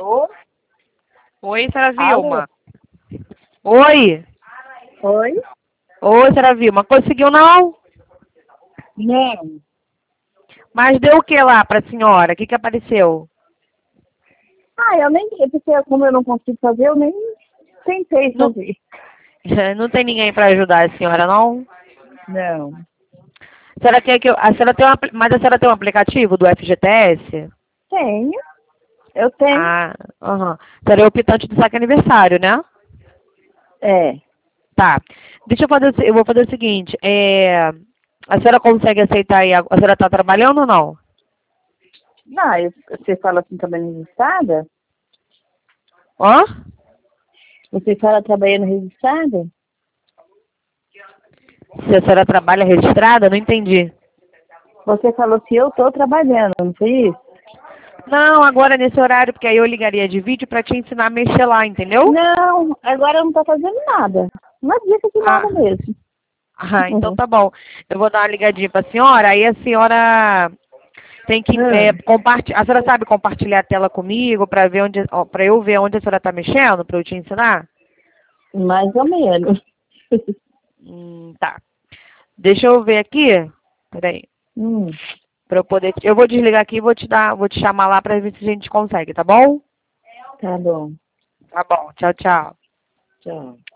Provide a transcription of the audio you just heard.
Alô? Oi, senhora Alô? Vilma. Oi. Oi? Oi, senhora Vilma. Conseguiu não? Não. Mas deu o que lá pra senhora? O que apareceu? Eu nem, porque como eu não consigo fazer, eu nem tentei Não, fazer. não tem ninguém pra ajudar a senhora, não? Não. A senhora quer que a senhora tem mas a senhora tem um aplicativo do FGTS? Tenho. Eu tenho. Ah, aham. A senhora é optante do saque aniversário, né? É. Tá. Deixa eu fazer, eu vou fazer o seguinte, a senhora consegue aceitar aí, a senhora tá trabalhando ou não? Você fala assim trabalhando registrada? Hã? Você fala trabalhando registrada? Se a senhora trabalha registrada, não entendi. Você falou que eu estou trabalhando, não foi isso? Não, agora nesse horário, porque aí eu ligaria de vídeo pra te ensinar a mexer lá, entendeu? Não, agora eu não estou fazendo nada. Uma dica de Ah, nada mesmo. então tá bom. Eu vou dar uma ligadinha pra senhora, aí a senhora tem que compartilhar. A senhora sabe compartilhar a tela comigo pra ver onde, para eu ver onde a senhora tá mexendo, pra eu te ensinar? Mais ou menos. Tá. Deixa eu ver aqui. Peraí. Hum, Pra eu poder. Eu vou desligar aqui e vou te chamar lá pra ver se a gente consegue, tá bom? tá bom. Tá bom. Tchau, tchau. Tchau.